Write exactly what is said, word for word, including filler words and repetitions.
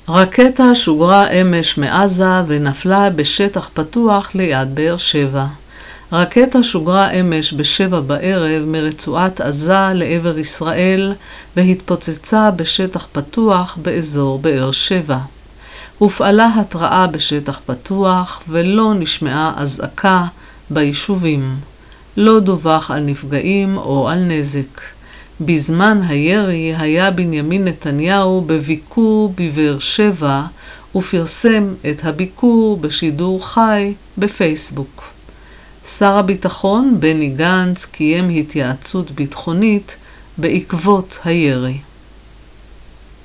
רקטה שוגרה אמש מעזה ונפלה בשטח פתוח ליד באר שבע. רקטה שוגרה אמש בשבע בערב מרצועת עזה לעבר ישראל והתפוצצה בשטח פתוח באזור באר שבע. הופעלה התראה בשטח פתוח ולא נשמעה אזעקה ביישובים. לא דווח על נפגעים או על נזק. בזמן הירי היה בנימין נתניהו בביקור בבאר שבע ופרסם את הביקור בשידור חי בפייסבוק. שר הביטחון בני גנץ קיים התייעצות ביטחונית בעקבות הירי.